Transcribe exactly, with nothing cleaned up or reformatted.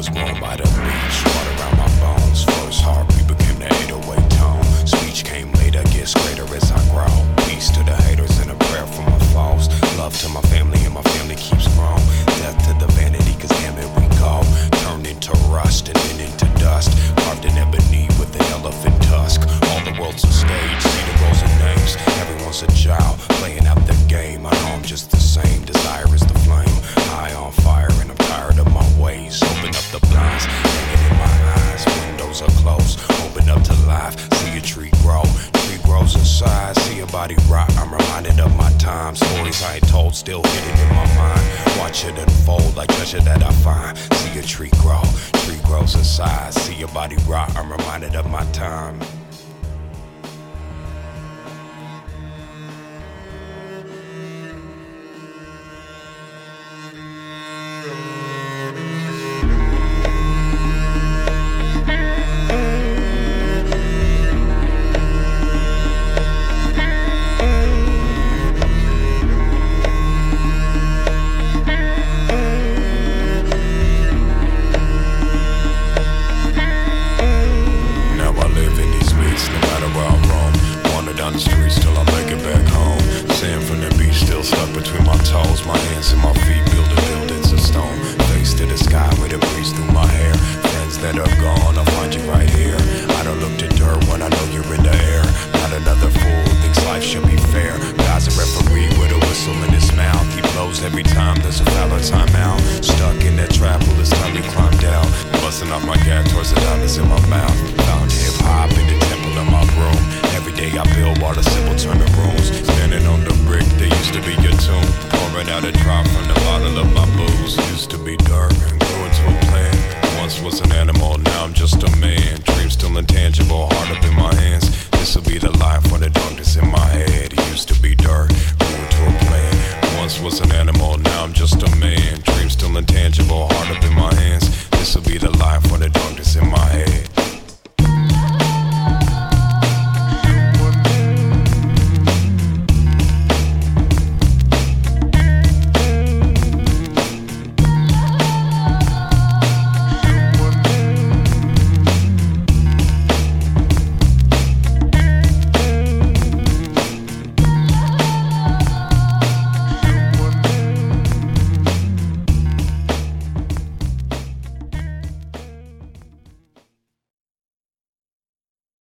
was born by the beach, water around my bones. First heartbeat became the eight oh eight tone. Speech came later, gets greater as I grow. Peace to the haters and a prayer for my foes. Love to my family and my family keeps growing. Death to the vanity, cause damn it we go. Turned into rust and then into dust. Carved in ebony with an elephant tusk. All the world's a stage, see the roles and names. Everyone's a child, playing out the game. I know I'm just the same, desire is the flame. High on fire and I'm tired of my ways. Open up the blinds, hanging in my eyes. Windows are closed, open up to life. See a tree grow, tree grows inside. See a body rot, I'm reminded of my time. Stories I ain't told, still hidden in my mind. Watch it unfold like treasure that I find. See a tree grow, tree grows inside. See a body rot, I'm reminded of my time.